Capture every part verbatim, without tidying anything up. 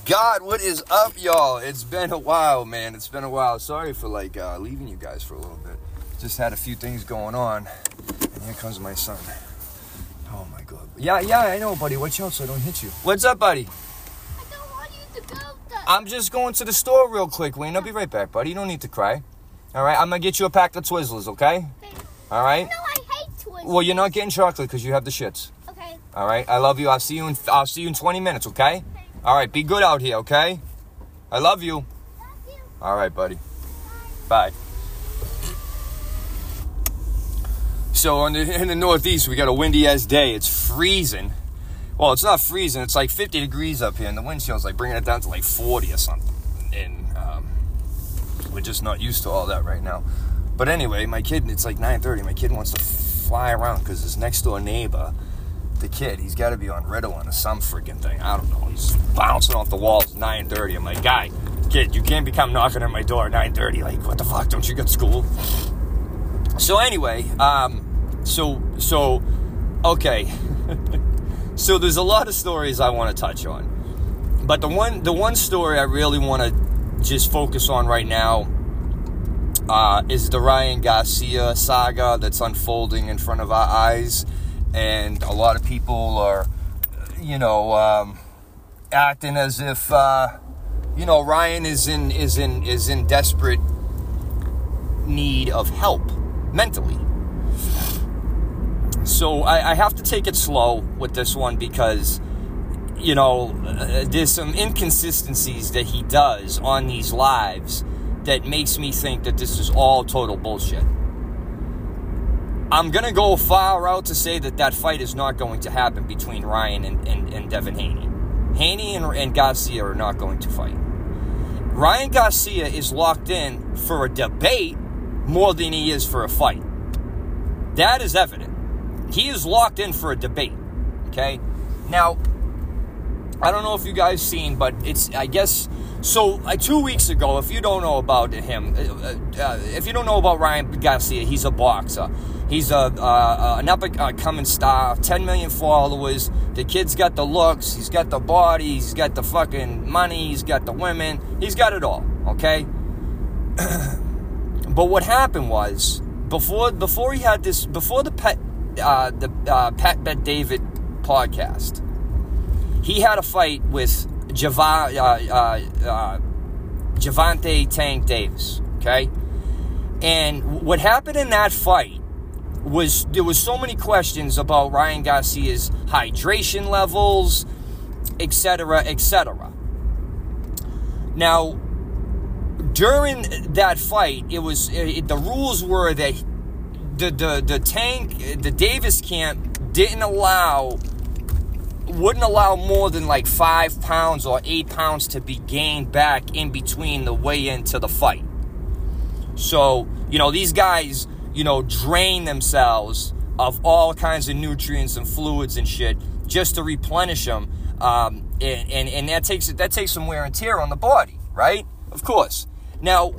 God, what is up, y'all? It's been a while, man. It's been a while. Sorry for, like, uh, leaving you guys for a little bit. Just had a few things going on. And here comes my son. Oh, my God. Yeah, yeah, I know, buddy. Watch out so I don't hit you. What's up, buddy? I don't want you to go there. I'm just going to the store real quick, Wayne. I'll be right back, buddy. You don't need to cry. All right? I'm going to get you a pack of Twizzlers, okay? All right? No, I hate Twizzlers. Well, you're not getting chocolate because you have the shits. Okay. All right? I love you. I'll see you in, I'll see you in twenty minutes, okay? All right, be good out here, okay? I love you. Love you. All right, buddy. Bye. So in the, in the Northeast, we got a windy-ass day. It's freezing. Well, it's not freezing. It's like fifty degrees up here, and the wind chill's like bringing it down to like forty or something. And um, we're just not used to all that right now. But anyway, my kid, it's like nine thirty. My kid wants to fly around because his next-door neighbor, the kid, he's got to be on Ritalin or some freaking thing. I don't know. He's bouncing off the walls at nine thirty. I'm like, guy, kid, you can't be come knocking at my door at nine thirty. Like, what the fuck? Don't you got school? So anyway, um, so, so, okay. So there's a lot of stories I want to touch on. But the one, the one story I really want to just focus on right now uh, is the Ryan Garcia saga that's unfolding in front of our eyes. And a lot of people are, you know, um, acting as if, uh, you know, Ryan is in is in is in desperate need of help mentally. So I, I have to take it slow with this one because, you know, uh, there's some inconsistencies that he does on these lives that makes me think that this is all total bullshit. I'm going to go far out to say that that fight is not going to happen between Ryan and, and, and Devin Haney. Haney and, and Garcia are not going to fight. Ryan Garcia is locked in for a debate more than he is for a fight. That is evident. He is locked in for a debate, okay? Now, I don't know if you guys seen, but it's, I guess... So, uh, two weeks ago, if you don't know about him, uh, uh, if you don't know about Ryan Garcia, he's a boxer. He's a uh, an up-and-coming star, ten million followers. The kid's got the looks, he's got the body, he's got the fucking money, he's got the women. He's got it all, okay? But what happened was, before before he had this, before the Pet, uh, the uh, Pat Bet David podcast, he had a fight with Java, uh, uh, uh, Gervonta Tank Davis, okay? And what happened in that fight was there was so many questions about Ryan Garcia's hydration levels, et cetera, et cetera. Now, during that fight, it was it, the rules were that the the the Tank, the Davis camp didn't allow. wouldn't allow more than like five pounds or eight pounds to be gained back in between the weigh-in to the fight. So, you know, these guys, you know, drain themselves of all kinds of nutrients and fluids and shit just to replenish them. Um, and, and, and that takes that takes some wear and tear on the body, right? Of course. Now,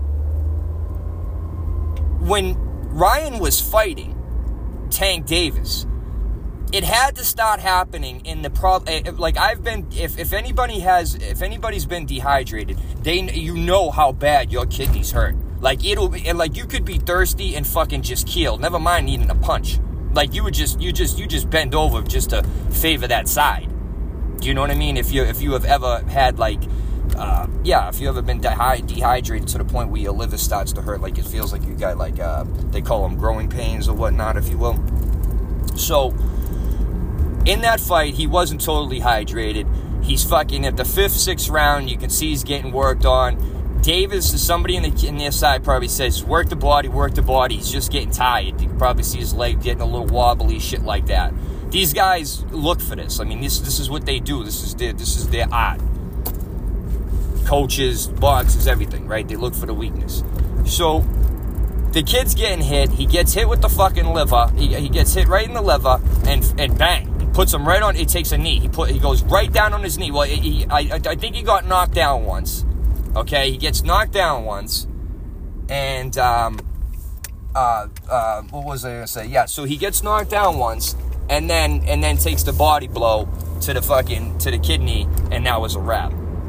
when Ryan was fighting Tank Davis, it had to start happening in the pro. Like I've been, if, if anybody has, if anybody's been dehydrated, they you know how bad your kidneys hurt. Like it'll, and like you could be thirsty and fucking just keel. Never mind needing a punch. Like you would just, you just, you just bend over just to favor that side. Do you know what I mean? If you, if you have ever had like, uh, yeah, if you ever been dehy- dehydrated to the point where your liver starts to hurt, like it feels like you got like, uh, they call them growing pains or whatnot, if you will. So. In that fight, he wasn't totally hydrated. He's fucking at the fifth, sixth round. You can see he's getting worked on. Davis, somebody in the in their side probably says, work the body, work the body. He's just getting tired. You can probably see his leg getting a little wobbly, shit like that. These guys look for this. I mean, this this is what they do. This is their this is their art. Coaches, boxers, everything, right? They look for the weakness. So the kid's getting hit. He gets hit with the fucking liver. He, he gets hit right in the liver, and and bang. Puts him right on. It takes a knee. He put. He goes right down on his knee. Well, he, I, I think he got knocked down once. Okay, he gets knocked down once, and um, uh, uh, what was I gonna say? Yeah, so he gets knocked down once, and then and then takes the body blow to the fucking to the kidney, and that was a wrap.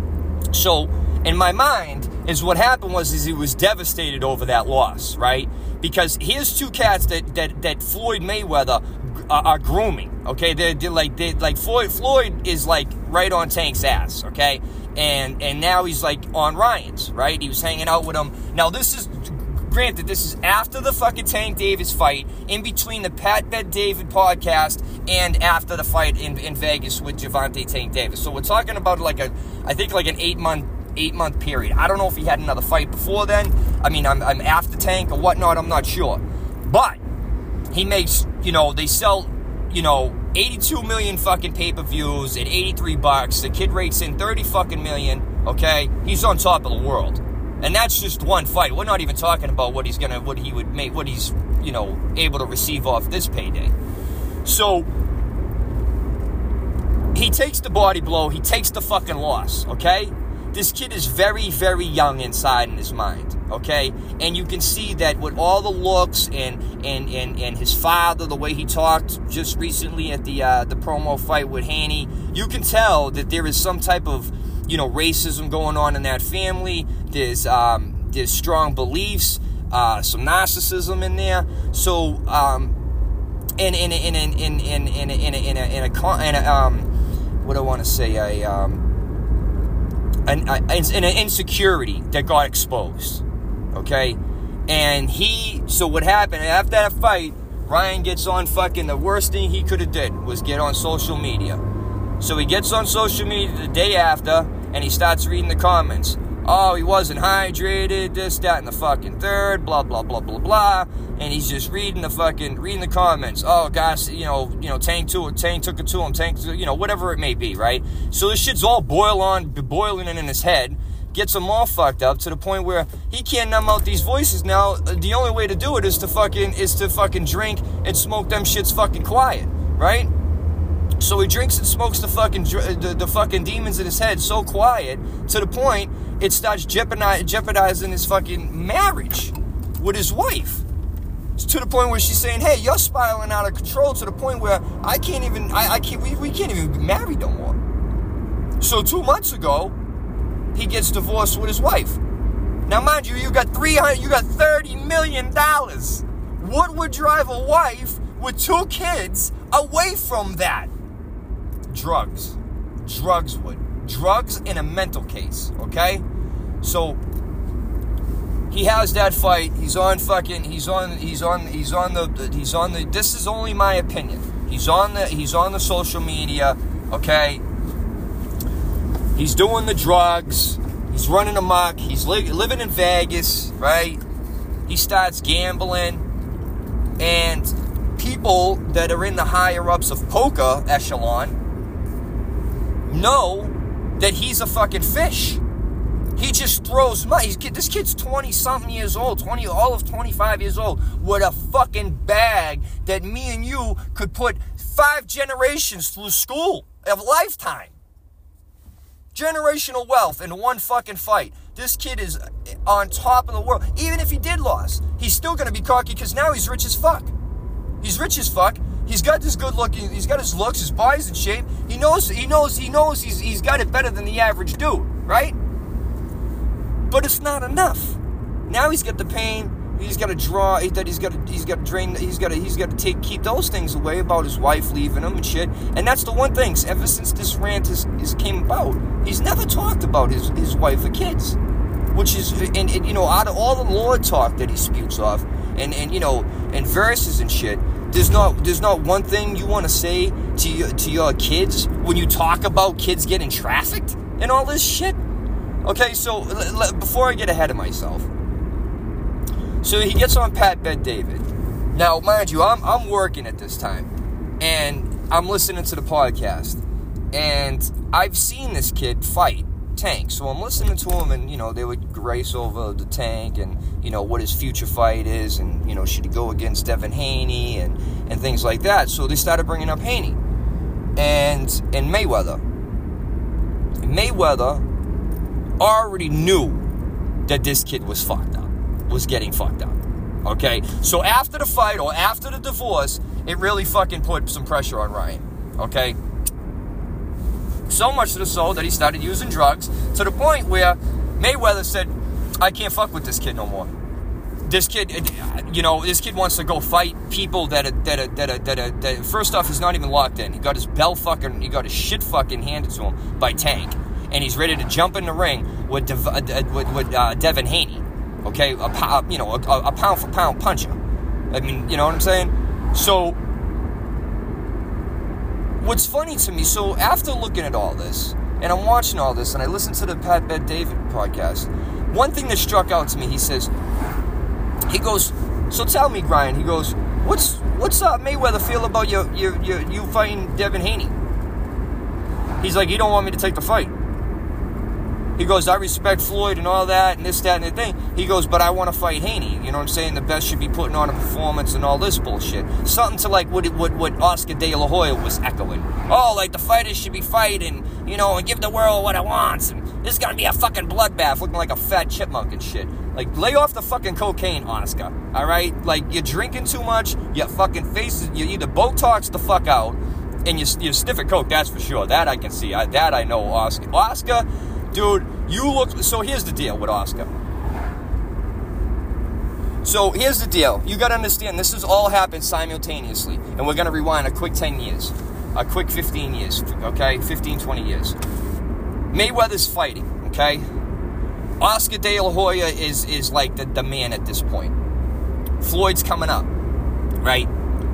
So in my mind is what happened was is he was devastated over that loss, right? Because here's two cats that that, that Floyd Mayweather are, are grooming. Okay, they're, they're like they like Floyd. Floyd is like right on Tank's ass. Okay, and and now he's like on Ryan's. Right, he was hanging out with him. Now this is. Granted, this is after the fucking Tank Davis fight, in between the Pat Bet David podcast, and after the fight in, in Vegas with Gervonta Tank Davis. So we're talking about like a, I think like an eight month, eight month period. I don't know if he had another fight before then. I mean, I'm, I'm after Tank or whatnot. I'm not sure, but he makes, you know, they sell, you know, eighty-two million fucking pay per views at eighty-three bucks. The kid rates in thirty fucking million. Okay, he's on top of the world. And that's just one fight. We're not even talking about what he's gonna, what he would make, what he's, you know, able to receive off this payday. So he takes the body blow. He takes the fucking loss. Okay, this kid is very, very young inside in his mind. Okay, and you can see that with all the looks and and and, and his father, the way he talked just recently at the uh, the promo fight with Haney, you can tell that there is some type of, you know, racism going on in that family. There's um, there's strong beliefs, uh, some narcissism in there. So, um, in in in in in in in in in a, in a, in a, in a um, what do I want to say? A um, an, a, an insecurity that got exposed. Okay, and he. So what happened after that fight? Ryan gets on fucking the worst thing he could have did was get on social media. So he gets on social media the day after, and he starts reading the comments. Oh, he wasn't hydrated, this, that, and the fucking third, blah, blah, blah, blah, blah. And he's just reading the fucking, reading the comments. Oh, gosh, you know, you know, Tank to Tank took it to him, Tank, to, you know, whatever it may be, right? So this shit's all boil on, boiling in his head, gets him all fucked up to the point where he can't numb out these voices now. The only way to do it is to fucking, is to fucking drink and smoke them shits fucking quiet, right? So he drinks and smokes the fucking the, the fucking demons in his head so quiet to the point it starts jeopardizing his fucking marriage with his wife. It's to the point where she's saying, "Hey, you're spiraling out of control to the point where I can't even I, I can't we, we can't even be married no more." So two months ago, he gets divorced with his wife. Now, mind you, you got three hundred, you got thirty million dollars. What would drive a wife with two kids away from that? Drugs. Drugs would. Drugs in a mental case, okay? So he has that fight. He's on fucking he's on he's on he's on the he's on the this is only my opinion. He's on the he's on the social media, okay? He's doing the drugs. He's running amok. He's li- living in Vegas, right? He starts gambling, and people that are in the higher ups of poker echelon know that he's a fucking fish. He just throws money. He's, this kid's twenty-something years old, twenty, all of twenty-five years old, with a fucking bag that me and you could put five generations through school of lifetime. Generational wealth in one fucking fight. This kid is on top of the world. Even if he did lose, he's still going to be cocky because now he's rich as fuck. He's rich as fuck. He's got this good looking, he's got his looks, his body's in shape. He knows, he knows, he knows he's he's got it better than the average dude, right? But it's not enough. Now he's got the pain. He's got to draw. That he's got to. He's got to drain. He's got to. He's got to take keep those things away about his wife leaving him and shit. And that's the one thing. Ever since this rant is, is came about, he's never talked about his, his wife or kids, which is and, and you know out of all the Lord talk that he spews off, and and you know and verses and shit. There's not there's not one thing you want to say to your, to your kids when you talk about kids getting trafficked and all this shit. Okay, so l- l- before I get ahead of myself, so he gets on Pat Bet David. Now, mind you, I'm I'm working at this time, and I'm listening to the podcast, and I've seen this kid fight Tank. So I'm listening to him, and you know they would grace over the Tank, and you know what his future fight is, and you know should he go against Devin Haney, and and things like that. So they started bringing up Haney and and Mayweather. Mayweather already knew that this kid was fucked up, was getting fucked up. Okay, so after the fight or after the divorce, it really fucking put some pressure on Ryan. Okay, So much to the so that he started using drugs to the point where Mayweather said, I can't fuck with this kid no more. This kid, you know, this kid wants to go fight people that are, that are, that are, that are, that are, first off, he's not even locked in. He got his bell fucking, he got his shit fucking handed to him by Tank. And he's ready to jump in the ring with, Dev, uh, with, with uh, Devin Haney. Okay? A, you know, a, a pound for pound puncher. I mean, you know what I'm saying? So, what's funny to me, so after looking at all this, and I'm watching all this, and I listened to the Pat Bet David podcast, one thing that struck out to me, he says, he goes, so tell me, Brian, he goes, what's what's uh, Mayweather feel about you, you, you, you fighting Devin Haney? He's like, you don't want me to take the fight. He goes, I respect Floyd and all that, and this, that, and the thing. He goes, but I want to fight Haney. You know what I'm saying? The best should be putting on a performance and all this bullshit. Something to like what, what, what Oscar De La Hoya was echoing. Oh, like the fighters should be fighting, you know, and give the world what it wants. And this is going to be a fucking bloodbath looking like a fat chipmunk and shit. Like, lay off the fucking cocaine, Oscar. All right? Like, you're drinking too much. Your fucking face, you either Botox the fuck out, and you're, you're stiff at coke, that's for sure. That I can see. I, that I know, Oscar. Oscar... Dude, you look... So here's the deal with Oscar. So here's the deal. You got to understand, this has all happened simultaneously. And we're going to rewind a quick ten years. A quick fifteen years. Okay? fifteen, twenty years. Mayweather's fighting. Okay? Oscar De La Hoya is, is like the, the man at this point. Floyd's coming up. Right?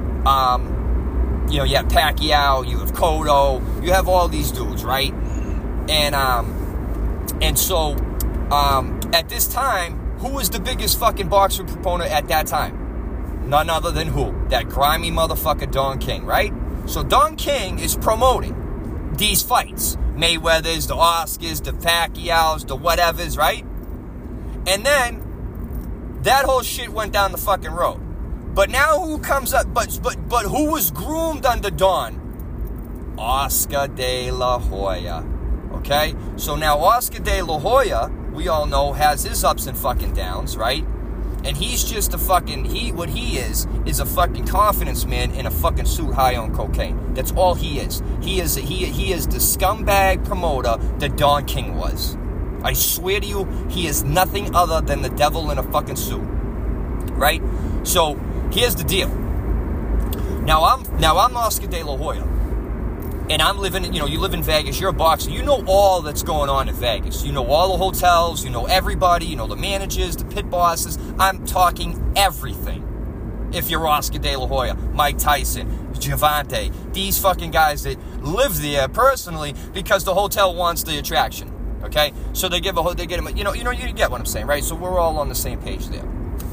Um, you know, you have Pacquiao. You have Cotto. You have all these dudes, right? And, um... And so, um, at this time, who was the biggest fucking boxer proponent at that time? None other than who? That grimy motherfucker Don King, right? So Don King is promoting these fights. Mayweather's, the Oscars, the Pacquiao's, the whatevers, right? And then, that whole shit went down the fucking road. But now who comes up, but, but, but who was groomed under Don? Oscar De La Hoya. Okay, so now Oscar De La Hoya, we all know, has his ups and fucking downs, right? And he's just a fucking, he, what he is, is a fucking confidence man in a fucking suit high on cocaine. That's all he is. He is, he, he is the scumbag promoter that Don King was. I swear to you, he is nothing other than the devil in a fucking suit. Right? So, here's the deal. Now I'm, now I'm Oscar De La Hoya. And I'm living, you know, you live in Vegas, you're a boxer, you know all that's going on in Vegas. You know all the hotels, you know everybody, you know the managers, the pit bosses. I'm talking everything. If you're Oscar De La Hoya, Mike Tyson, Gervonta, these fucking guys that live there personally because the hotel wants the attraction. Okay? So they give a, they get him, you know, you know, you get what I'm saying, right? So we're all on the same page there.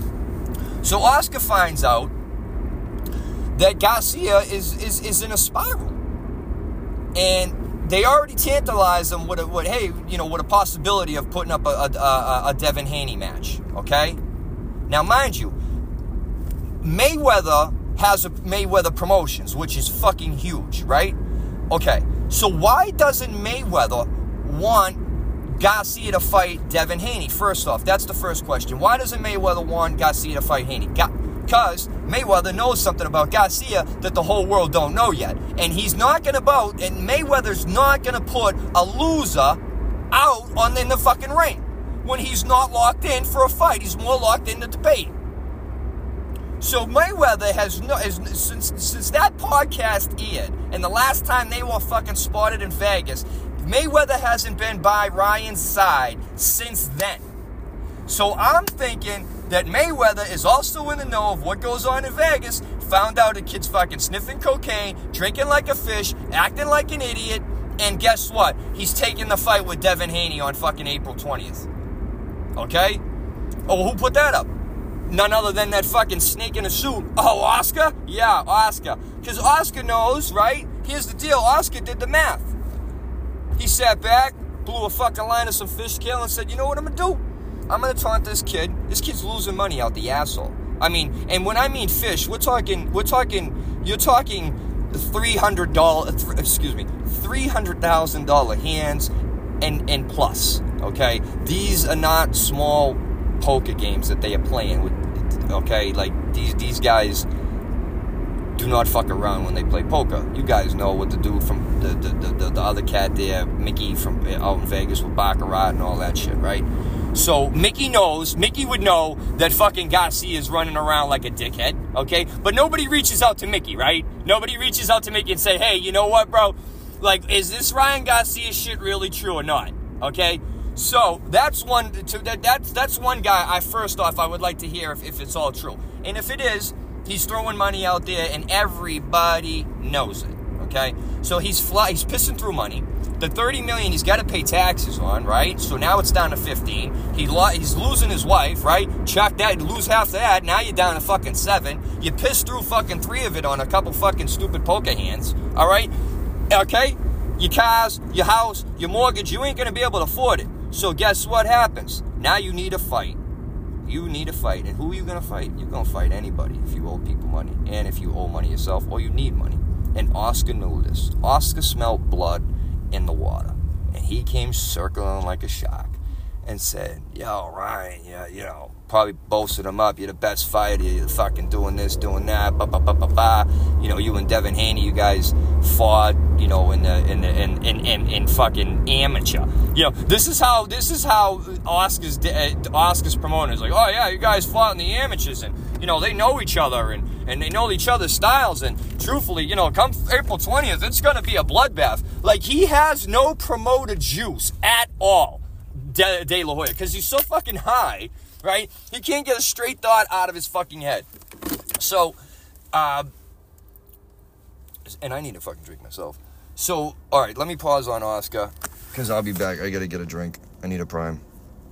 So Oscar finds out that Garcia is, is, is in a spiral. And they already tantalized him with a, with, hey, you know, with a possibility of putting up a, a, a, a Devin Haney match, okay? Now, mind you, Mayweather has a Mayweather Promotions, which is fucking huge, right? Okay, so why doesn't Mayweather want Garcia to fight Devin Haney? First off, that's the first question. Why doesn't Mayweather want Garcia to fight Haney? Got... Because Mayweather knows something about Garcia that the whole world don't know yet. And he's not going to bout, and Mayweather's not going to put a loser out on in the fucking ring when he's not locked in for a fight. He's more locked in the debate. So Mayweather has no, has, since, since that podcast aired, and the last time they were fucking spotted in Vegas, Mayweather hasn't been by Ryan's side since then. So I'm thinking that Mayweather is also in the know of what goes on in Vegas, found out a kid's fucking sniffing cocaine, drinking like a fish, acting like an idiot, and guess what? He's taking the fight with Devin Haney on fucking April twentieth. Okay? Oh, who put that up? None other than that fucking snake in a suit. Oh, Oscar? Yeah, Oscar. Because Oscar knows, right? Here's the deal. Oscar did the math. He sat back, blew a fucking line of some fish scale and said, you know what I'm going to do? I'm going to taunt this kid. This kid's losing money out the asshole. I mean, and when I mean fish, we're talking, we're talking, you're talking three hundred dollars, th- excuse me, three hundred thousand dollars hands and, and plus, okay? These are not small poker games that they are playing with, okay? Like, these, these guys do not fuck around when they play poker. You guys know what the dude from the the, the, the other cat there, Mickey from out in Vegas with Baccarat and all that shit, right? So Mickey knows, Mickey would know that fucking Garcia is running around like a dickhead, okay? But nobody reaches out to Mickey, right? Nobody reaches out to Mickey and say, hey, you know what, bro? Like, is this Ryan Garcia shit really true or not? Okay? So that's one to, that, that's that's one guy I first off I would like to hear if, if it's all true. And if it is, he's throwing money out there and everybody knows it. Okay? So he's fly he's pissing through money. The thirty million dollars he's got to pay taxes on, right? So now it's down to fifteen. He lo- he's losing his wife, right? Chuck that, lose half of that. Now you're down to fucking seven. You pissed through fucking three of it on a couple fucking stupid poker hands, all right? Okay? Your cars, your house, your mortgage, you ain't going to be able to afford it. So guess what happens? Now you need a fight. You need a fight. And who are you going to fight? You're going to fight anybody if you owe people money. And if you owe money yourself or you need money. And Oscar knew this. Oscar smelled blood in the water. And he came circling like a shark and said, yo, Ryan, yeah, you know, probably boasted him up. You're the best fighter. You're fucking doing this, doing that, ba ba ba ba ba. You know, you and Devin Haney, you guys fought, you know, in the in the in in, in, in fucking amateur. You know, this is how this is how Oscar's uh, Oscar's promoters like, oh yeah, you guys fought in the amateurs, and you know they know each other and and they know each other's styles. And truthfully, you know, come April twentieth, it's gonna be a bloodbath. Like, he has no promoter juice at all, De, De La Hoya, because he's so fucking high, right? He can't get a straight thought out of his fucking head. So, uh, and I need to fucking drink myself. So, all right, let me pause on Oscar, because I'll be back. I gotta get a drink. I need a prime.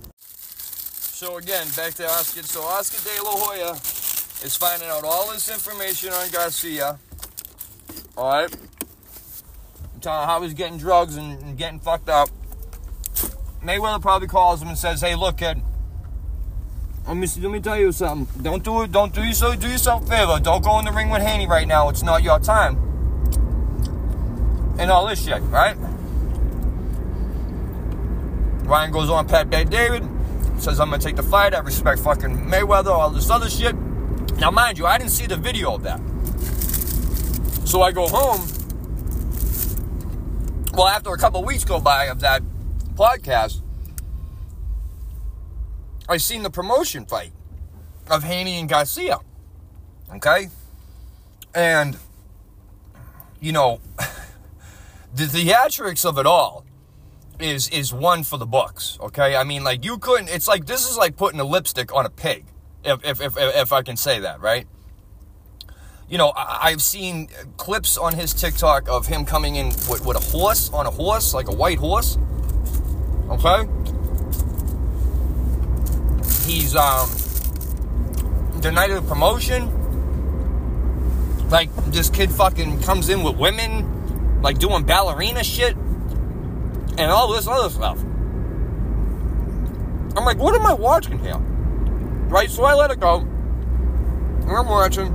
So again, back to Oscar. So Oscar De La Hoya is finding out all this information on Garcia. All right, telling how he's getting drugs and, and getting fucked up. Mayweather probably calls him and says, "Hey, look, kid. Let me let me tell you something. Don't do it. Don't do yourself. Do yourself a favor. Don't go in the ring with Haney right now. It's not your time." And all this shit, right? Ryan goes on Pat Bet David, says, "I'm gonna take the fight. I respect fucking Mayweather." All this other shit. Now, mind you, I didn't see the video of that. So I go home. Well, after a couple of weeks go by of that podcast, I seen the promotion fight of Haney and Garcia. Okay? And, you know, the theatrics of it all is is one for the books. Okay? I mean, like, you couldn't, it's like, this is like putting a lipstick on a pig, if if if, if I can say that, right? You know, I, I've seen clips on his TikTok of him coming in with, with a horse, on a horse, like a white horse. Okay? He's, um, the night of the promotion, like, this kid fucking comes in with women, like, doing ballerina shit, and all this other stuff. I'm like, what am I watching here? Right? So I let it go, and I'm watching,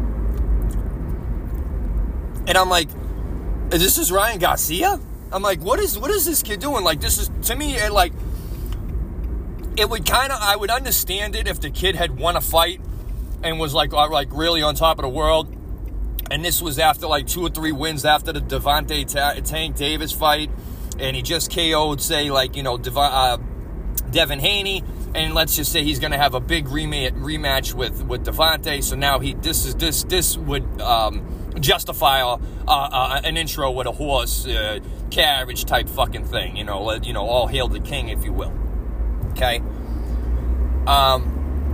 and I'm like, this is Ryan Garcia? I'm like, what is, what is this kid doing? Like, this is, to me, it, like, it would kind of, I would understand it if the kid had won a fight and was like, like really on top of the world. And this was after like two or three wins after the Devontae Ta- Tank Davis fight. And he just K O'd, say, like, you know, Dev- uh, Devin Haney. And let's just say he's going to have a big rematch, rematch with, with Devontae. So now he, this is, this, this would um, justify a, uh, an intro with a horse uh, carriage type fucking thing. You know, let, you know, all hail the king, if you will. Okay. Um.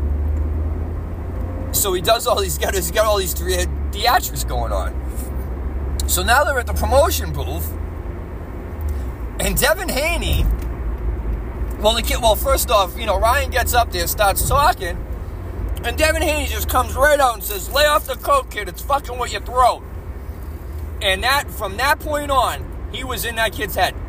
So he does all these. Got he's got all these three theatrics going on. So now they're at the promotion booth, and Devin Haney. Well, the kid. Well, first off, you know, Ryan gets up there, starts talking, and Devin Haney just comes right out and says, "Lay off the coke, kid. It's fucking with your throat." And that, from that point on, he was in that kid's head.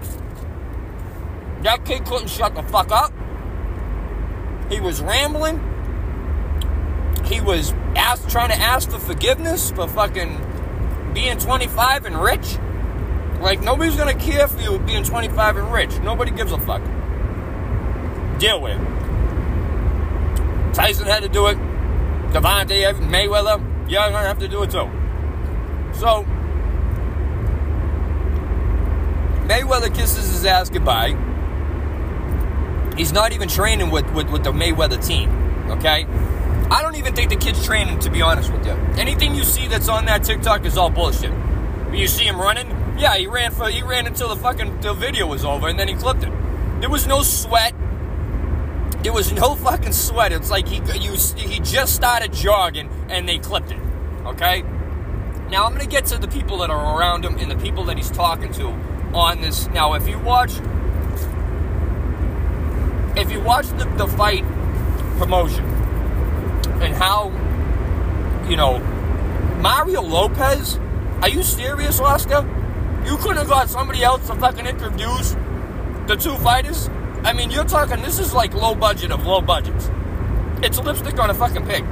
That kid couldn't shut the fuck up. He was rambling. He was ask, trying to ask for forgiveness for fucking being twenty-five and rich. Like, nobody's going to care for you being twenty-five and rich. Nobody gives a fuck. Deal with it. Tyson had to do it. Devontae, Mayweather, you're going to have to do it too. So, Mayweather kisses his ass goodbye. He's not even training with, with, with the Mayweather team, okay? I don't even think the kid's training, to be honest with you. Anything you see that's on that TikTok is all bullshit. You see him running? Yeah, he ran for he ran until the fucking the video was over, and then he clipped it. There was no sweat. There was no fucking sweat. It's like he you he just started jogging, and they clipped it, okay? Now, I'm going to get to the people that are around him and the people that he's talking to on this. Now, if you watch... If you watch the, the fight promotion and how, you know, Mario Lopez, are you serious, Oscar? You couldn't have got somebody else to fucking introduce the two fighters? I mean, you're talking, this is like low budget of low budgets. It's lipstick on a fucking pig.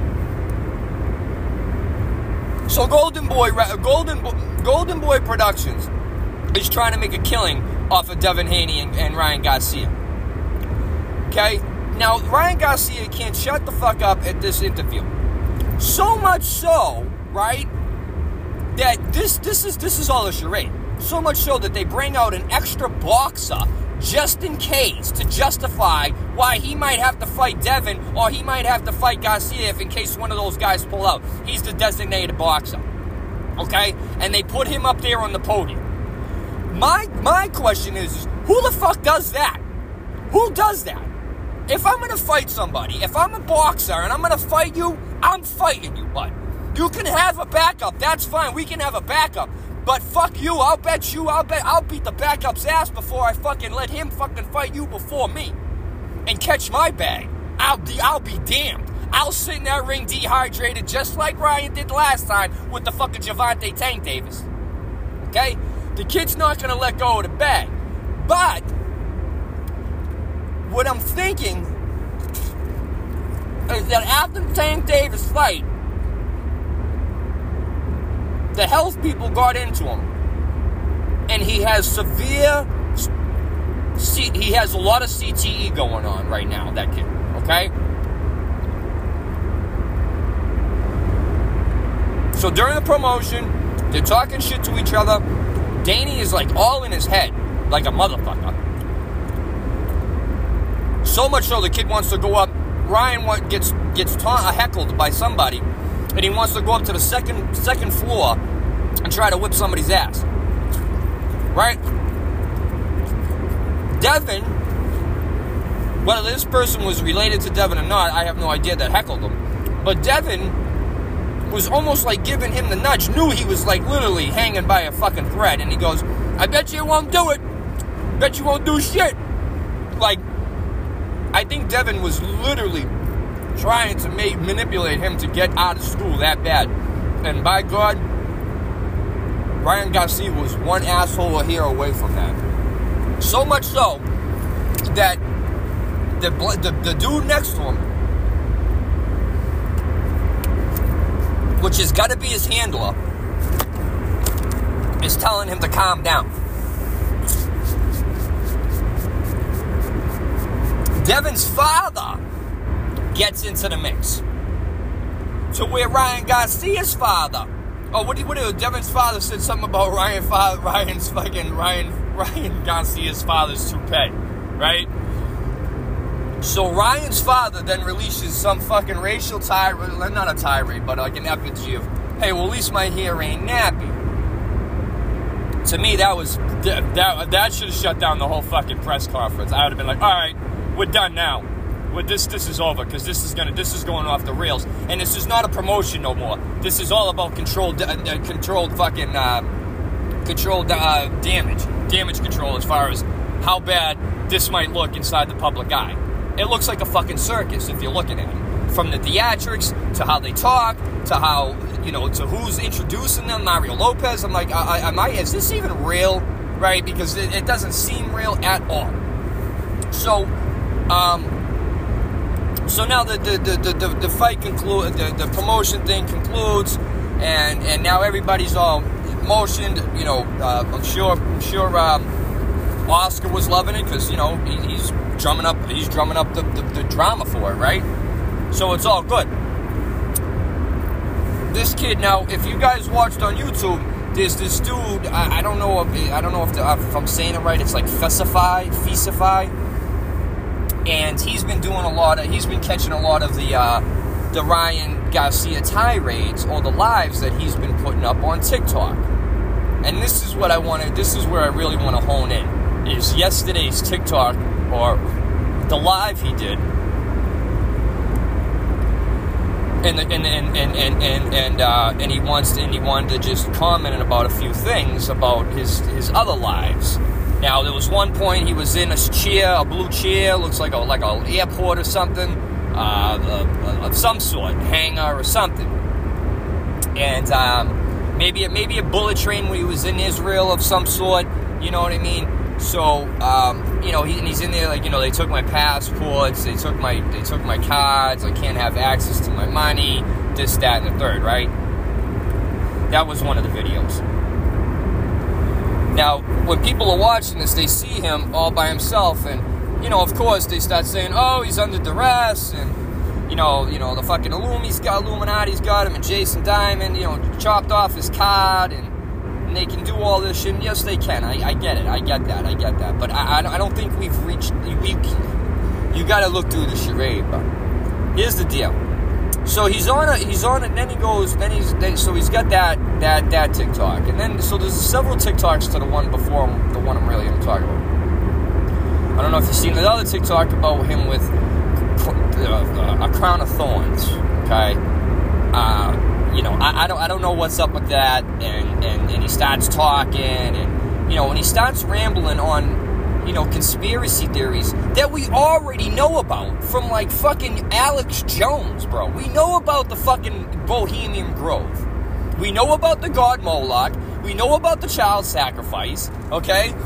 So Golden Boy, Golden, Golden Boy Productions is trying to make a killing off of Devin Haney and, and Ryan Garcia. Okay? Now, Ryan Garcia can't shut the fuck up at this interview. So much so, right, that this this is this is all a charade. So much so that they bring out an extra boxer just in case to justify why he might have to fight Devin or he might have to fight Garcia if in case one of those guys pull out. He's the designated boxer. Okay? And they put him up there on the podium. My my question is, who the fuck does that? Who does that? If I'm going to fight somebody, if I'm a boxer and I'm going to fight you, I'm fighting you, bud. You can have a backup. That's fine. We can have a backup. But fuck you. I'll bet you. I'll bet. I'll beat the backup's ass before I fucking let him fucking fight you before me and catch my bag. I'll be. I'll be damned. I'll sit in that ring dehydrated just like Ryan did last time with the fucking Gervonta Tank Davis. Okay? The kid's not going to let go of the bag. But what I'm thinking is that after the Tank Davis fight, the health people got into him, and he has severe, he has a lot of C T E going on right now, that kid, okay? So during the promotion, they're talking shit to each other. Danny is like all in his head, like a motherfucker. So much so the kid wants to go up. Ryan gets gets ta- heckled by somebody, and he wants to go up to the second second floor and try to whip somebody's ass. Right? Devin, whether this person was related to Devin or not, I have no idea, that heckled him. But Devin was almost like giving him the nudge, knew he was like literally hanging by a fucking thread, and he goes, I bet you won't do it. Bet you won't do shit. Like, I think Devin was literally trying to make, manipulate him to get out of school that bad. And by God, Ryan Garcia was one asshole a hair away from that. So much so that the, the, the dude next to him, which has got to be his handler, is telling him to calm down. Devin's father gets into the mix. To where Ryan Garcia's father, oh, what do what do Devin's father said something about Ryan father, Ryan's fucking Ryan Ryan Garcia's father's toupee, right? So Ryan's father then releases some fucking racial tirade, not a tirade, but like an effigy of, hey, well, at least my hair ain't nappy. To me, that was that that, that should have shut down the whole fucking press conference. I would have been like, all right, we're done now. With this, this is over, because this is gonna, this is going off the rails, and this is not a promotion no more. This is all about controlled, uh, controlled fucking, uh, controlled uh, damage, damage control as far as how bad this might look inside the public eye. It looks like a fucking circus if you're looking at it, from the theatrics to how they talk to how, you know, to who's introducing them. Mario Lopez. I'm like, I, I, am I? Is this even real? Right? Because it, it doesn't seem real at all. So, um. So now the the, the, the, the fight concludes, the, the promotion thing concludes, and, and now everybody's all motioned. You know, uh, I'm sure I'm sure um, Oscar was loving it because, you know, he, he's drumming up he's drumming up the, the, the drama for it, right? So it's all good. This kid now, if you guys watched on YouTube, there's this dude. I, I don't know if I don't know if, the, if I'm saying it right. It's like Fesify, Fesify, and he's been doing a lot of. He's been catching a lot of the uh, the Ryan Garcia tirades or the lives that he's been putting up on TikTok. And this is what I want to. This is where I really want to hone in. Is yesterday's TikTok or the live he did. And, and and and and and and, uh, and he wants to, and he wanted to just comment about a few things about his his other lives. Now there was one point he was in a chair, a blue chair, looks like a like an airport or something, uh, of some sort, hangar or something, and um, maybe maybe a bullet train when he was in Israel of some sort. You know what I mean? So, um, you know, he, and he's in there like, you know, they took my passports, they took my, they took my cards, I can't have access to my money, this, that, and the third, right? That was one of the videos. Now, when people are watching this, they see him all by himself, and, you know, of course, they start saying, oh, he's under duress, and, you know, you know, the fucking Illumi's got, Illuminati's got him, and Jason Diamond, you know, chopped off his card, and they can do all this shit. And yes, they can. I, I get it. I get that. I get that. But I, I don't think we've reached. We, you got to look through the charade. But here's the deal. So he's on a. He's on it. And then he goes. Then he's. Then, so he's got that. That. That TikTok. And then so there's several TikToks to the one before the one I'm really going to talk about. I don't know if you've seen the other TikTok about him with uh, a crown of thorns. Okay. Uh, You know, I, I don't I don't know what's up with that, and, and, and he starts talking, and, you know, when he starts rambling on, you know, conspiracy theories that we already know about from, like, fucking Alex Jones, bro. We know about the fucking Bohemian Grove. We know about the god Moloch. We know about the child sacrifice, okay?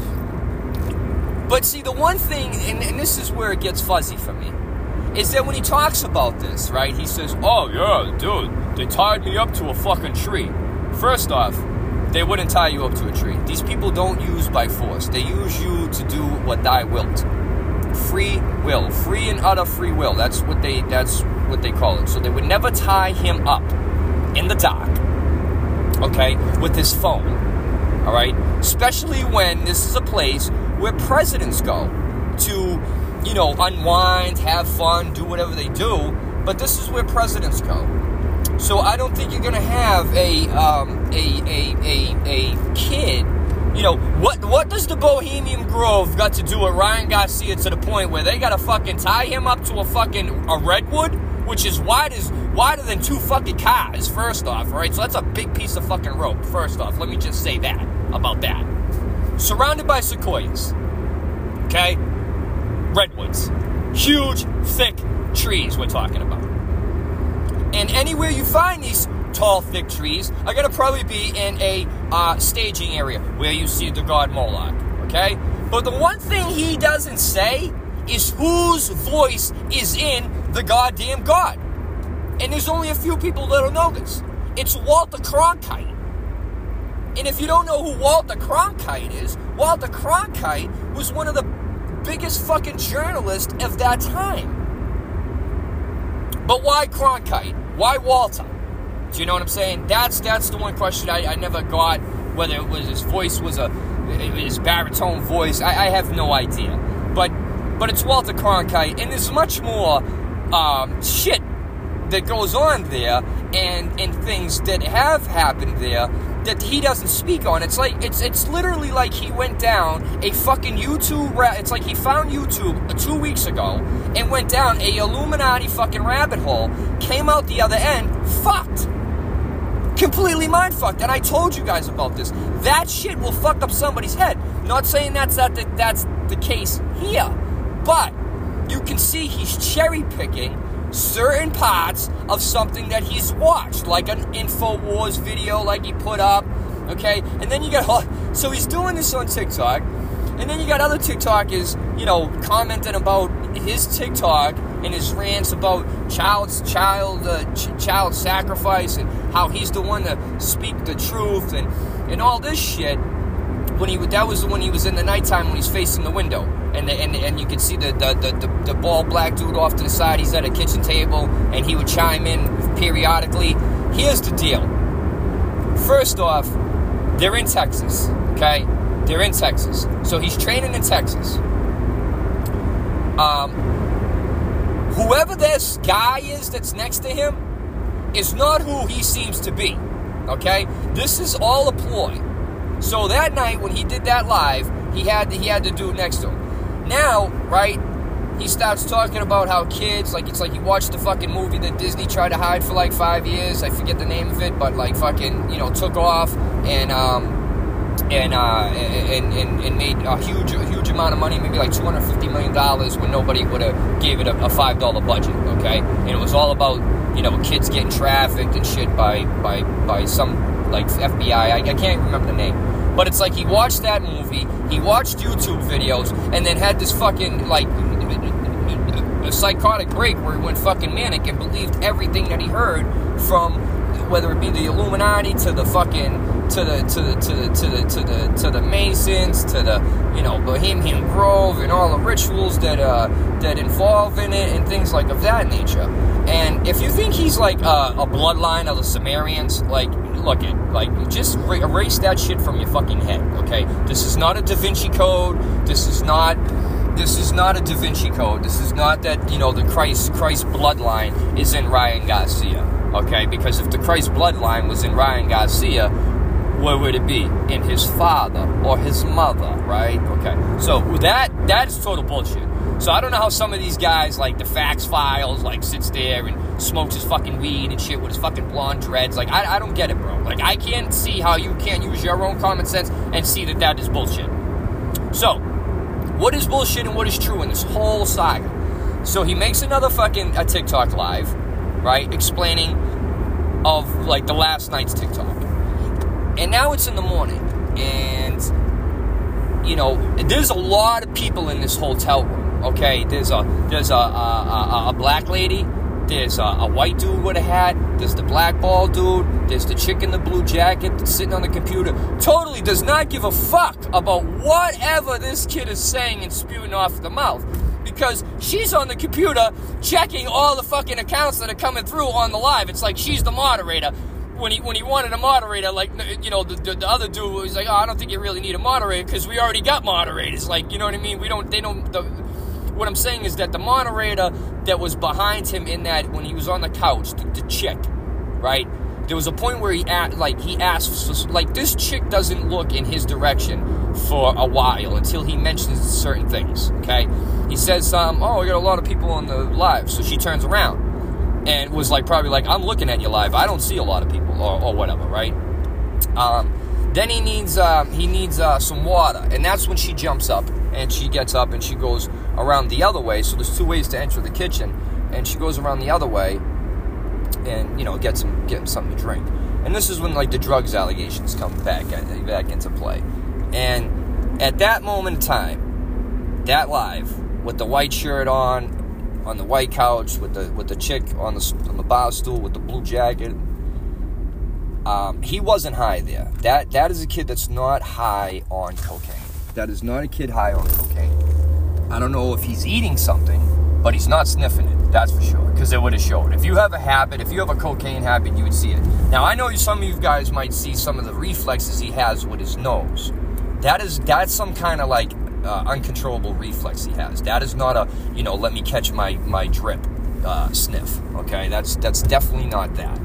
But, see, the one thing, and, and this is where it gets fuzzy for me, is that when he talks about this, right, he says, oh, yeah, dude, they tied me up to a fucking tree. First off, they wouldn't tie you up to a tree. These people don't use by force. They use you to do what thy wilt. Free will. Free and utter free will. That's what they that's what they call it. So they would never tie him up in the dark, okay, with his phone, all right? Especially when this is a place where presidents go to, you know, unwind, have fun, do whatever they do. But this is where presidents go. So I don't think you're gonna have a um, a, a a a kid. You know, what what does the Bohemian Grove got to do with Ryan Garcia to the point where they gotta fucking tie him up to a fucking a redwood, which is wide as wider than two fucking cars? First off, right? So that's a big piece of fucking rope. First off, let me just say that about that. Surrounded by sequoias, okay, redwoods, huge, thick trees. We're talking about. And anywhere you find these tall, thick trees are going to probably be in a uh, staging area where you see the god Moloch, okay? But the one thing he doesn't say is whose voice is in the goddamn god. And there's only a few people that'll know this. It's Walter Cronkite. And if you don't know who Walter Cronkite is, Walter Cronkite was one of the biggest fucking journalists of that time. But why Cronkite? Why Walter? Do you know what I'm saying? That's that's the one question I, I never got, whether it was his voice was a his baritone voice. I, I have no idea. But but it's Walter Cronkite, and there's much more um, shit that goes on there, and and things that have happened there that he doesn't speak on. It's like it's it's literally like he went down a fucking YouTube ra- it's like he found YouTube two weeks ago and went down a Illuminati fucking rabbit hole, came out the other end fucked, completely mind fucked. And I told you guys about this. That shit will fuck up somebody's head. Not saying that's that the, that's the case here, but you can see he's cherry picking certain parts of something that he's watched, like an InfoWars video like he put up, okay? And then you got, so he's doing this on TikTok, and then you got other TikTokers, you know, commenting about his TikTok and his rants about child's child uh, ch- child sacrifice and how he's the one to speak the truth and, and all this shit. When he that was when he was in the nighttime when he's facing the window, and the, and and you could see the the, the the the bald black dude off to the side. He's at a kitchen table, and he would chime in periodically. Here's the deal. First off, they're in Texas, okay? They're in Texas. So he's training in Texas. Um, whoever this guy is that's next to him is not who he seems to be, okay? This is all a ploy. So that night when he did that live, he had to, he had to do it next to him. Now, right, he starts talking about how kids, like, it's like he watched the fucking movie that Disney tried to hide for like five years. I forget the name of it, but like fucking, you know, took off and um and uh and and, and made a huge a huge amount of money, maybe like two hundred fifty million dollars when nobody would have gave it a, a five dollar budget, okay? And it was all about, you know, kids getting trafficked and shit by by by some like F B I. I, I can't remember the name. But it's like he watched that movie, he watched YouTube videos, and then had this fucking, like, a psychotic break where he went fucking manic and believed everything that he heard from, whether it be the Illuminati to the fucking, to the, to the, to the, to the, to the, to the Masons, to the, you know, Bohemian Grove, and all the rituals that, uh, that involve in it, and things like of that nature. And if you think he's like uh, a bloodline of the Sumerians, like, look it, like, just erase that shit from your fucking head, okay? This is not a Da Vinci Code. This is not, this is not a Da Vinci Code. This is not that, you know, the Christ, Christ bloodline is in Ryan Garcia, okay? Because if the Christ bloodline was in Ryan Garcia, where would it be? In his father or his mother, right? Okay, so that, that is total bullshit. So I don't know how some of these guys, like the Fax Files, like sits there and smokes his fucking weed and shit with his fucking blonde dreads. Like, I, I don't get it, bro. Like, I can't see how you can't use your own common sense and see that that is bullshit. So, what is bullshit and what is true in this whole saga? So he makes another fucking a TikTok live, right, explaining of, like, the last night's TikTok. And now it's in the morning, and, you know, there's a lot of people in this hotel room. Okay, there's a there's a a, a, a black lady, there's a, a white dude with a hat, there's the black bald dude, there's the chick in the blue jacket that's sitting on the computer. Totally does not give a fuck about whatever this kid is saying and spewing off the mouth, because she's on the computer checking all the fucking accounts that are coming through on the live. It's like she's the moderator. When he when he wanted a moderator, like, you know, the, the, the other dude was like, oh, I don't think you really need a moderator because we already got moderators. Like, you know what I mean? We don't, they don't, the, what I'm saying is that the moderator that was behind him in that, when he was on the couch, the, the chick, right? There was a point where he, asked, like, he asked, like, this chick doesn't look in his direction for a while until he mentions certain things, okay? He says, um, oh, we got a lot of people on the live. So she turns around and was like, probably like, I'm looking at you live. I don't see a lot of people, or, or whatever, right? Um, then he needs, um, he needs uh, some water. And that's when she jumps up. And she gets up and she goes around the other way. So there's two ways to enter the kitchen. And she goes around the other way and, you know, gets him, get him something to drink. And this is when, like, the drugs allegations come back, back into play. And at that moment in time, that live, with the white shirt on, on the white couch, with the with the chick on the on the bar stool with the blue jacket, um, he wasn't high there. That That is a kid that's not high on cocaine. That is not a kid high on cocaine. I don't know if he's eating something, but he's not sniffing it, that's for sure, because it would have showed. If you have a habit, if you have a cocaine habit, you would see it. Now, I know some of you guys might see some of the reflexes he has with his nose. That is, that's some kind of, like, uh, uncontrollable reflex he has. That is not a, you know, let me catch my, my drip uh, sniff, okay? That's, that's definitely not that.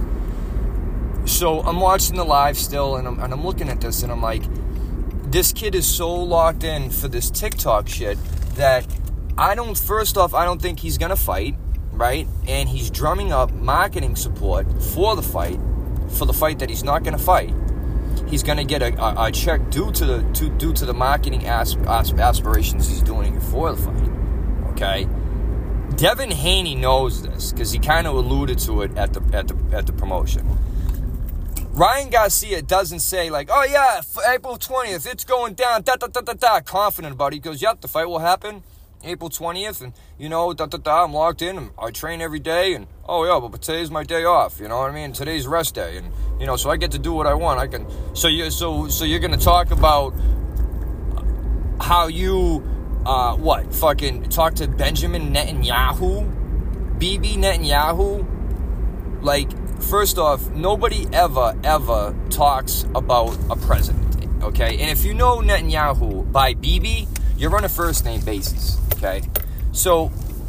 So I'm watching the live still, and I'm, and I'm looking at this, and I'm like, this kid is so locked in for this TikTok shit that I don't, first off, I don't think he's going to fight, right? And he's drumming up marketing support for the fight, for the fight that he's not going to fight. He's going to get a, a, a check due to the to, due to the marketing as, as, aspirations he's doing for the fight, okay? Devin Haney knows this because he kind of alluded to it at the at the at the promotion. Ryan Garcia doesn't say, like, oh, yeah, April twentieth, it's going down, da-da-da-da-da, confident about it. He goes, yep, the fight will happen April twentieth, and, you know, da-da-da, I'm locked in, and I train every day, and, oh, yeah, but today's my day off, you know what I mean? Today's rest day, and, you know, so I get to do what I want. I can, so, you, so, so you're going to talk about how you, uh, what, fucking talk to Benjamin Netanyahu, Bibi Netanyahu, like, first off, nobody ever, ever talks about a president. okay? And if you know Netanyahu by Bibi, you're on a first-name basis, okay? So,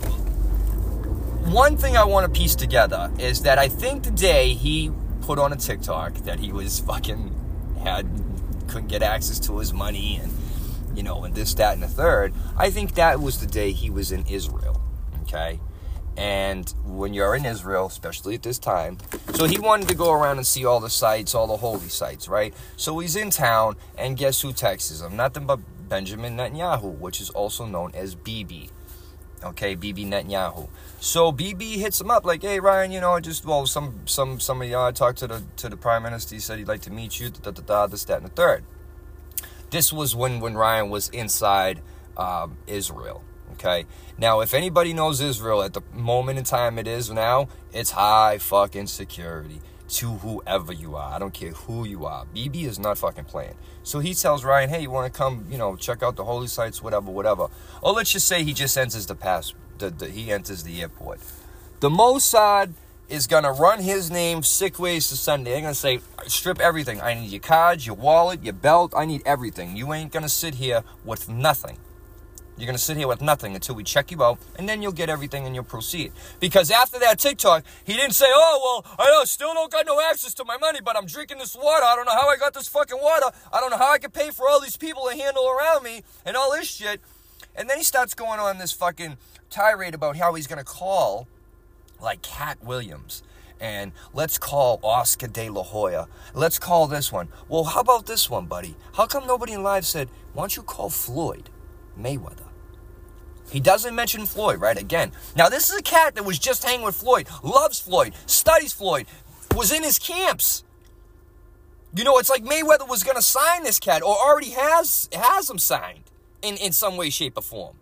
one thing I want to piece together is that I think the day he put on a TikTok that he was fucking had, couldn't get access to his money and, you know, and this, that, and the third, I think that was the day he was in Israel, okay? And when you're in Israel, especially at this time, so he wanted to go around and see all the sites, all the holy sites, right? So he's in town, and guess who texts him? Nothing but Benjamin Netanyahu, which is also known as Bibi. Okay, Bibi Netanyahu. So Bibi hits him up like, hey Ryan, you know, just well, some some some of y'all talked to the to the prime minister. He said he'd like to meet you. Da da da. This, that, and the third. This was when when Ryan was inside um, Israel. Okay. Now, if anybody knows Israel at the moment in time it is now, it's high fucking security to whoever you are. I don't care who you are. Bibi is not fucking playing. So he tells Ryan, hey, you want to come, you know, check out the holy sites, whatever, whatever. Or let's just say he just enters the pass, the, the, he enters the airport. The Mossad is going to run his name sick ways to Sunday. They're going to say, strip everything. I need your cards, your wallet, your belt. I need everything. You ain't going to sit here with nothing. You're going to sit here with nothing until we check you out, and then you'll get everything and you'll proceed. Because after that TikTok, he didn't say, oh, well, I don't, still don't got no access to my money, but I'm drinking this water. I don't know how I got this fucking water. I don't know how I can pay for all these people to handle around me and all this shit. And then he starts going on this fucking tirade about how he's going to call, like, Cat Williams. And let's call Oscar De La Hoya. Let's call this one. Well, how about this one, buddy? How come nobody in live said, why don't you call Floyd Mayweather? He doesn't mention Floyd, right? Again. Now, this is a cat that was just hanging with Floyd, loves Floyd, studies Floyd, was in his camps. You know, it's like Mayweather was going to sign this cat, or already has has him signed in, in some way, shape, or form.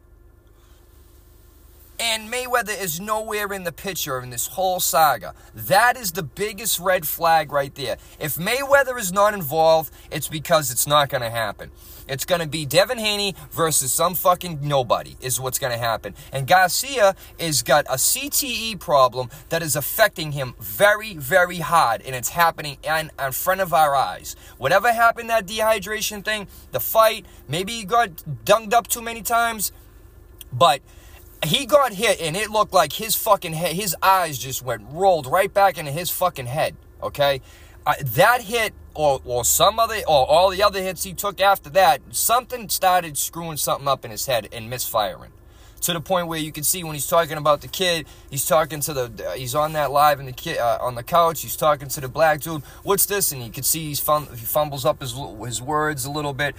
And Mayweather is nowhere in the picture in this whole saga. That is the biggest red flag right there. If Mayweather is not involved, it's because it's not going to happen. It's going to be Devin Haney versus some fucking nobody is what's going to happen. And Garcia has got a C T E problem that is affecting him very, very hard. And it's happening in, in front of our eyes. Whatever happened, that dehydration thing, the fight, maybe he got dunged up too many times. But he got hit and it looked like his fucking head, his eyes just went, rolled right back into his fucking head, okay? Uh, that hit, or or some other, or all the other hits he took after that, something started screwing something up in his head and misfiring. To the point where you can see when he's talking about the kid, he's talking to the, uh, he's on that live in the kid, uh, on the couch, he's talking to the black dude, what's this? And you can see he's fum- he fumbles up his, his words a little bit.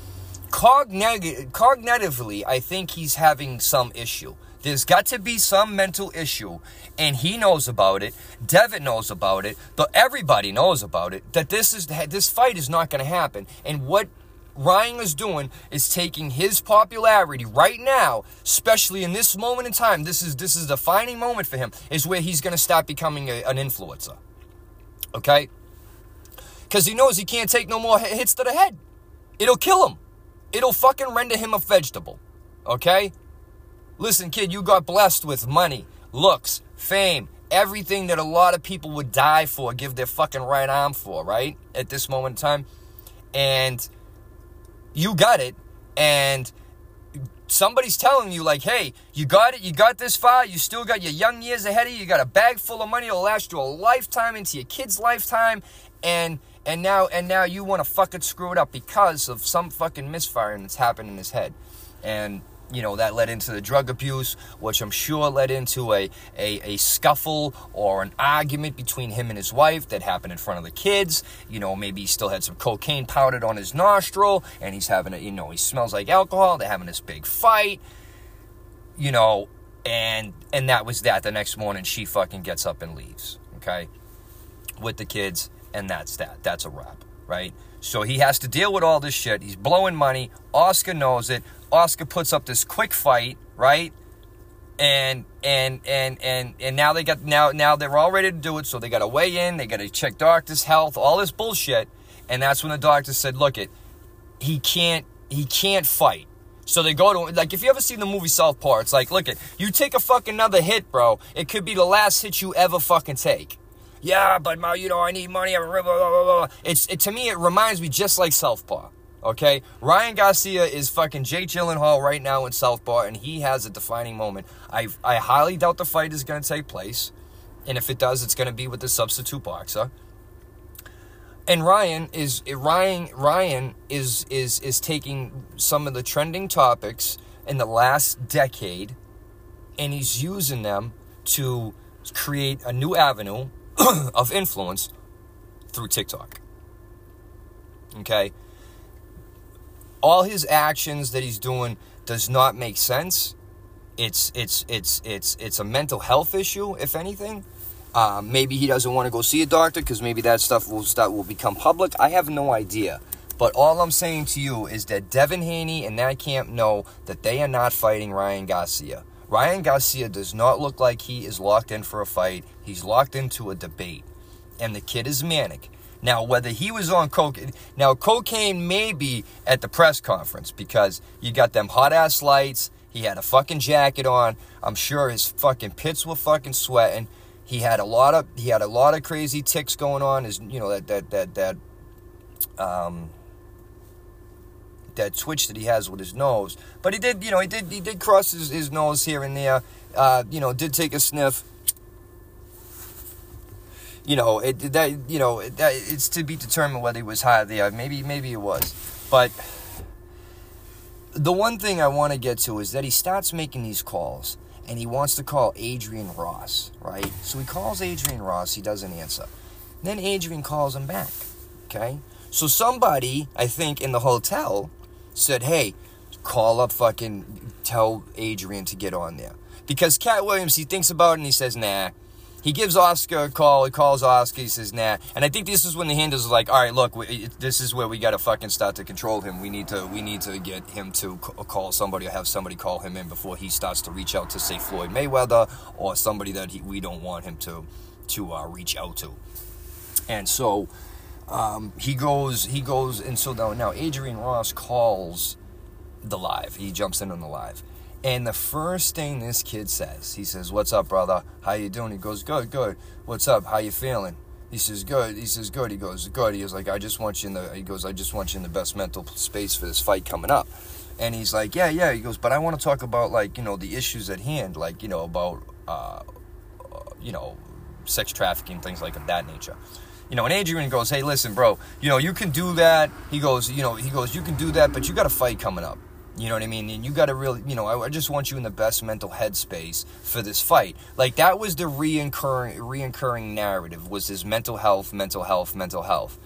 Cognitive, cognitively, I think he's having some issue. There's got to be some mental issue, and he knows about it. Devin knows about it. But everybody knows about it. That this is this fight is not going to happen. And what Ryan is doing is taking his popularity right now, especially in this moment in time. This is this is a defining moment for him. Is where he's going to start becoming a, an influencer. Okay, because he knows he can't take no more hits to the head. It'll kill him. It'll fucking render him a vegetable. Okay? Listen, kid, you got blessed with money, looks, fame, everything that a lot of people would die for, give their fucking right arm for, right? At this moment in time. And you got it. And somebody's telling you, like, hey, you got it, you got this far, you still got your young years ahead of you, you got a bag full of money that'll last you a lifetime into your kid's lifetime, and and now and now you want to fucking screw it up because of some fucking misfiring that's happened in his head. And you know, that led into the drug abuse, which I'm sure led into a, a, a scuffle or an argument between him and his wife that happened in front of the kids. You know, maybe he still had some cocaine powdered on his nostril, and he's having a, you know, he smells like alcohol. They're having this big fight, you know, and and that was that. The next morning, she fucking gets up and leaves, okay, with the kids, and that's that. That's a wrap, right? So he has to deal with all this shit. He's blowing money. Oscar knows it. Oscar puts up this quick fight, right? And and and and and now they got now now they're all ready to do it. So they got to weigh in. They got to check doctor's health, all this bullshit. And that's when the doctor said, "Look, it, he can't he can't fight." So they go to, like, if you ever seen the movie Southpaw, it's like, look, it, you take a fucking another hit, bro. It could be the last hit you ever fucking take. Yeah, but, you know, I need money. Blah, blah, blah, blah. It's, it, to me, it reminds me just like Southpaw. Okay? Ryan Garcia is fucking Jake Gyllenhaal right now in Southpaw, and he has a defining moment. I I highly doubt the fight is going to take place. And if it does, it's going to be with the substitute boxer. And Ryan is Ryan Ryan is is is taking some of the trending topics in the last decade, and he's using them to create a new avenue of influence through TikTok. Okay? All his actions that he's doing does not make sense. It's it's it's it's it's a mental health issue, if anything. Uh, maybe he doesn't want to go see a doctor because maybe that stuff will start will become public. I have no idea. But all I'm saying to you is that Devin Haney and that camp know that they are not fighting Ryan Garcia. Ryan Garcia does not look like he is locked in for a fight. He's locked into a debate. And the kid is manic. Now, whether he was on cocaine... Now, cocaine may be at the press conference because you got them hot-ass lights. He had a fucking jacket on. I'm sure his fucking pits were fucking sweating. He had a lot of he had a lot of crazy tics going on. His, you know, that that that that um that twitch that he has with his nose. But he did, you know, he did he did cross his, his nose here and there. Uh, you know, did take a sniff. You know, it that you know it, that, it's to be determined whether he was high there. Maybe maybe it was, but the one thing I want to get to is that he starts making these calls. And he wants to call Adrian Ross, right? So he calls Adrian Ross. He doesn't answer. Then Adrian calls him back, okay? So somebody, I think, in the hotel said, hey, call up fucking, tell Adrian to get on there. Because Cat Williams, he thinks about it and he says, nah. He gives Oscar a call. He calls Oscar. He says, nah. And I think this is when the handlers are like, all right, look, we, it, this is where we got to fucking start to control him. We need to we need to get him to call somebody or have somebody call him in before he starts to reach out to, say, Floyd Mayweather or somebody that he, we don't want him to to uh, reach out to. And so um, he goes, he goes, and so now, now Adrian Ross calls the live. He jumps in on the live. And the first thing this kid says, he says, what's up, brother? How you doing? He goes, good, good. What's up? How you feeling? He says, good. He says, good. He goes, good. He goes, like, I just want you in the, he goes, I just want you in the best mental space for this fight coming up. And he's like, yeah, yeah. He goes, but I want to talk about, like, you know, the issues at hand, like, you know, about, uh, uh, you know, sex trafficking, things like of that nature. You know, and Adrian goes, hey, listen, bro, you know, you can do that. He goes, you know, he goes, you can do that, but you got a fight coming up. You know what I mean? And you got to really, you know, I, I just want you in the best mental headspace for this fight. Like, that was the reoccurring, reoccurring narrative, was his mental health, mental health, mental health.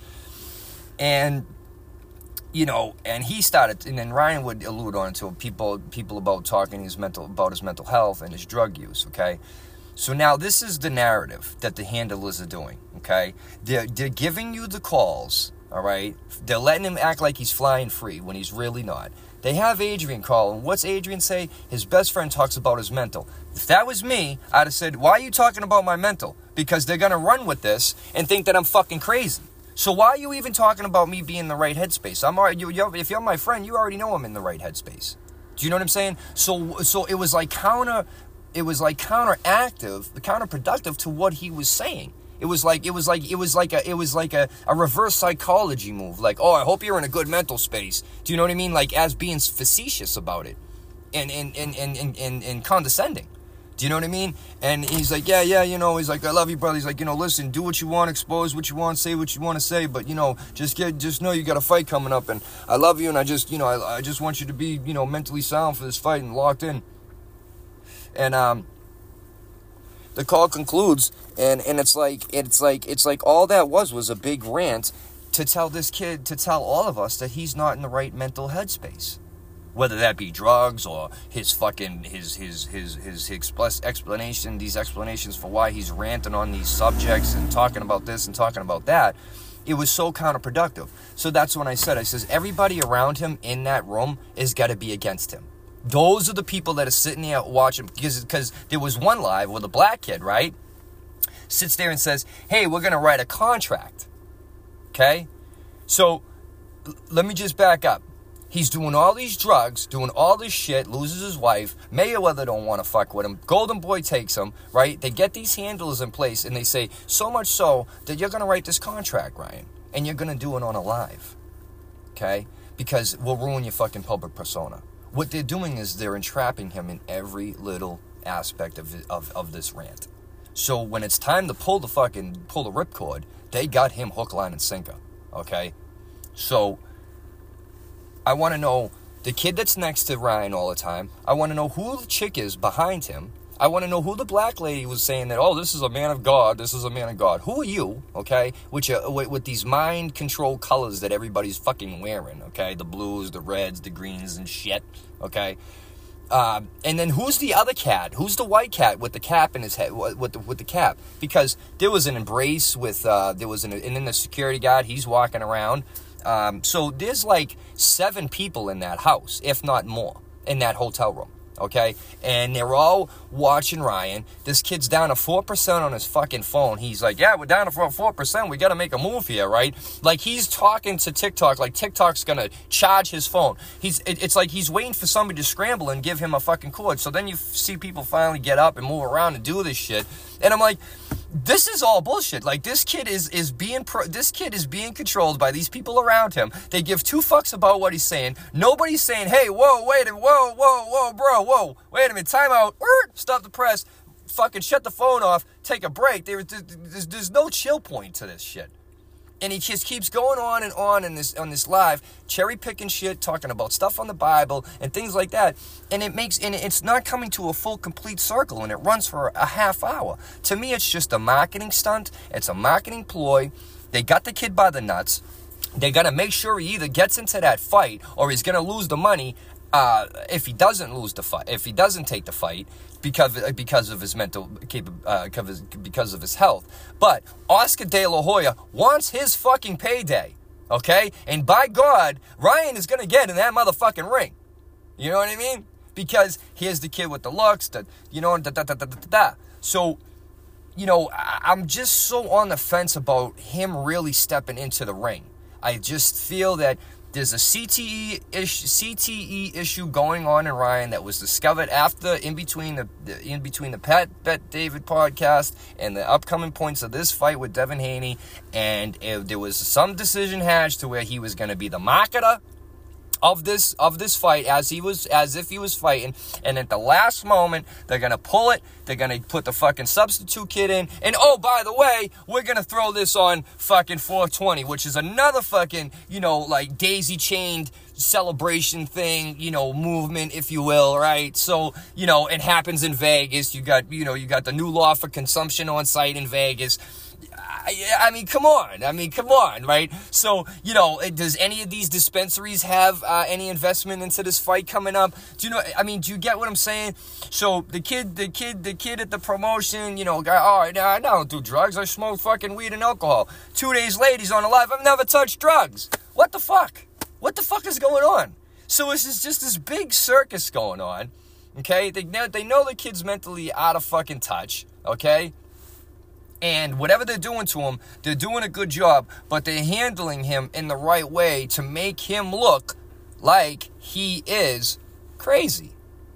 And, you know, and he started, and then Ryan would allude on to people, people about talking his mental, about his mental health and his drug use, okay? So now this is the narrative that the handlers are doing, okay? They're, they're giving you the calls, all right? They're letting him act like he's flying free when he's really not. They have Adrian call, and what's Adrian say? His best friend talks about his mental. If that was me, I'd have said, why are you talking about my mental? Because they're going to run with this and think that I'm fucking crazy. So why are you even talking about me being in the right headspace? I'm already, you, you, if you're my friend, you already know I'm in the right headspace. Do you know what I'm saying? So so it was like counter, it was like counteractive, counterproductive to what he was saying. It was like it was like it was like a it was like a, a reverse psychology move. Like, oh, I hope you're in a good mental space. Do you know what I mean? Like, as being facetious about it, and and and and and, and, and condescending. Do you know what I mean? And he's like, yeah, yeah, you know. He's like, I love you, brother. He's like, you know, listen, do what you want, expose what you want, say what you want to say, but you know, just get, just know you got a fight coming up, and I love you, and I just, you know, I, I just want you to be, you know, mentally sound for this fight and locked in. And um. The call concludes, and, and it's like it's like it's like all that was was a big rant to tell this kid, to tell all of us that he's not in the right mental headspace, whether that be drugs or his fucking his his his his, his explanation, these explanations for why he's ranting on these subjects and talking about this and talking about that. It was so counterproductive. So that's when I said, I says everybody around him in that room is got to be against him. Those are the people that are sitting there watching, because because there was one live with a black kid, right? Sits there and says, hey, we're going to write a contract. Okay? So, l- let me just back up. He's doing all these drugs, doing all this shit, loses his wife. Mayweather don't want to fuck with him. Golden Boy takes him, right? They get these handlers in place, and they say, so much so that you're going to write this contract, Ryan, and you're going to do it on a live. Okay? because we'll ruin your fucking public persona. What they're doing is they're entrapping him in every little aspect of of, of this rant. So when it's time to pull the fucking pull the ripcord, they got him hook, line, and sinker. Okay, so I want to know the kid that's next to Ryan all the time. I want to know who the chick is behind him. I want to know who the black lady was saying that, oh, this is a man of God, this is a man of God. Who are you, okay, with, your, with, with these mind control colors that everybody's fucking wearing, okay, the blues, the reds, the greens and shit, okay? Uh, and then who's the other cat? Who's the white cat with the cap in his head, with the, with the cap? Because there was an embrace with, uh, there was an, and then the security guard, he's walking around. Um, so there's like seven people in that house, if not more, in that hotel room. Okay, and they're all watching Ryan. This kid's down to four percent on his fucking phone. He's like, yeah, we're down to four percent. We got to make a move here, right? Like, he's talking to TikTok like TikTok's going to charge his phone. He's it, It's like he's waiting for somebody to scramble and give him a fucking cord. So then you f- see people finally get up and move around and do this shit. And I'm like, this is all bullshit. Like, this kid is is being pro- this kid is being controlled by these people around him. They give two fucks about what he's saying. Nobody's saying, hey, whoa, wait a minute, whoa, whoa, whoa, bro, whoa, wait a minute, time out, stop the press, fucking shut the phone off, take a break. There, there's, there's no chill point to this shit. And he just keeps going on and on in this on this live, cherry picking shit, talking about stuff on the Bible and things like that. And it makes and it's not coming to a full complete circle, and it runs for a half hour. To me, it's just a marketing stunt. It's a marketing ploy. They got the kid by the nuts. They're gonna make sure he either gets into that fight or he's gonna lose the money. Uh, if he doesn't lose the fight, if he doesn't take the fight because because of his mental uh, because of his health. But Oscar De La Hoya wants his fucking payday, okay? And by God, Ryan is gonna get in that motherfucking ring. You know what I mean? Because here's the kid with the looks, the you know, da da da da da da. So, you know, I, I'm just so on the fence about him really stepping into the ring. I just feel that there's a C T E issue, C T E issue going on in Ryan that was discovered after, in between the, the in between the Pat Bet David podcast and the upcoming points of this fight with Devin Haney, and it, there was some decision hatched to where he was going to be the marketer of this of this fight as he was as if he was fighting, and at the last moment they're gonna pull it. They're gonna put the fucking substitute kid in, and oh, by the way, we're gonna throw this on fucking four twenty, which is another fucking, you know, like daisy chained celebration thing, you know, movement, if you will, right? So, you know, it happens in Vegas. You got, you know, you got the new law for consumption on site in Vegas. I, I mean, come on. I mean, come on, right? So, you know, does any of these dispensaries have uh, any investment into this fight coming up? Do you know, I mean, do you get what I'm saying? So, the kid, the kid, the kid at the promotion, you know, guy, all right, I don't do drugs. I smoke fucking weed and alcohol. Two days later, he's on the live. I've never touched drugs. What the fuck? What the fuck is going on? So, this is just this big circus going on, okay? They know, they know the kid's mentally out of fucking touch, okay? And whatever they're doing to him, they're doing a good job, but they're handling him in the right way to make him look like he is crazy.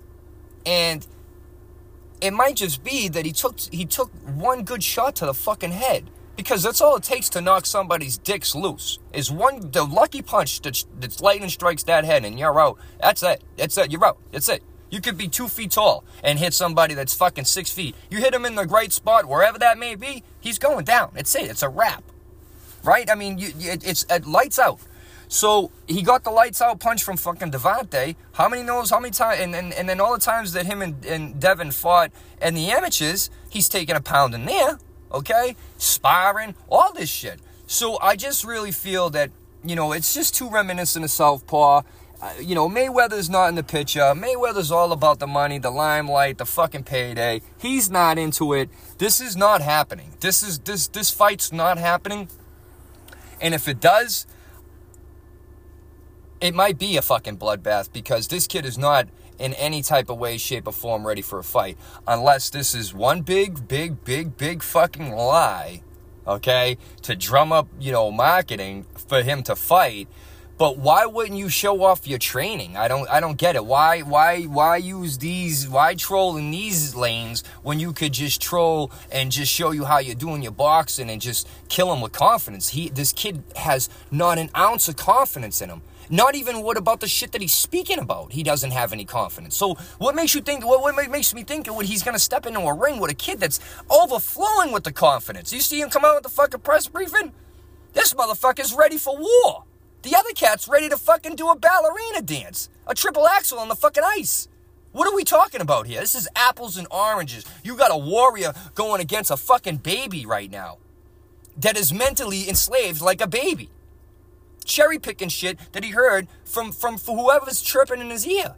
And it might just be that he took he took one good shot to the fucking head, because that's all it takes to knock somebody's dicks loose. Is one the lucky punch that that's lightning strikes that head and you're out. That's it. That's it. You're out. That's it. You could be two feet tall and hit somebody that's fucking six feet. You hit him in the right spot, wherever that may be, he's going down. It's it. It's a wrap. Right? I mean, you, it, it's it lights out. So he got the lights out punch from fucking Devontae. How many knows, how many times, and, and, and then all the times that him and, and Devin fought in the amateurs, he's taking a pound in there, okay? Sparring, all this shit. So I just really feel that, you know, it's just too reminiscent of Southpaw. Uh, you know, Mayweather's not in the picture. Mayweather's all about the money, the limelight, the fucking payday. He's not into it. This is not happening. This is this this fight's not happening. And if it does, it might be a fucking bloodbath, because this kid is not in any type of way, shape, or form ready for a fight. Unless this is one big, big, big, big fucking lie, okay, to drum up, you know, marketing for him to fight. But why wouldn't you show off your training? I don't I don't get it. Why why why use these why troll in these lanes when you could just troll and just show you how you're doing your boxing and just kill him with confidence? He this kid has not an ounce of confidence in him. Not even what about the shit that he's speaking about. He doesn't have any confidence. So what makes you think, what, what makes me think what he's going to step into a ring with a kid that's overflowing with the confidence? You see him come out with the fucking press briefing? This motherfucker's ready for war. The other cat's ready to fucking do a ballerina dance. A triple axel on the fucking ice. What are we talking about here? This is apples and oranges. You got a warrior going against a fucking baby right now that is mentally enslaved like a baby. Cherry picking shit that he heard from, from whoever's chirping in his ear.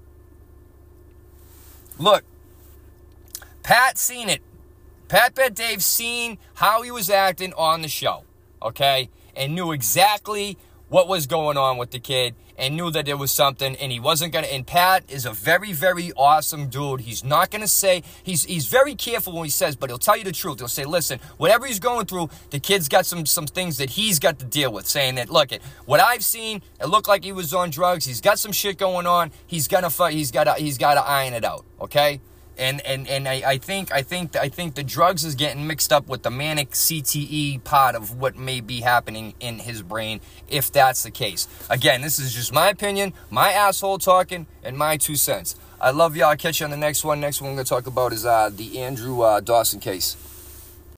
Look, Pat seen it. Pat Bet Dave seen how he was acting on the show, okay? And knew exactly what was going on with the kid and knew that there was something and he wasn't going to. And Pat is a very, very awesome dude. He's not going to say, he's he's very careful when he says, but he'll tell you the truth. He'll say, listen, whatever he's going through, the kid's got some some things that he's got to deal with. Saying that, look, it what I've seen, it looked like he was on drugs. He's got some shit going on. He's gonna fight. He's got to he's got to iron it out. Okay. And and and I, I think I think I think the drugs is getting mixed up with the manic C T E part of what may be happening in his brain, if that's the case. Again, this is just my opinion, my asshole talking, and my two cents. I love y'all. I'll catch you on the next one. Next one we're gonna talk about is uh, the Andrew uh, Dawson case.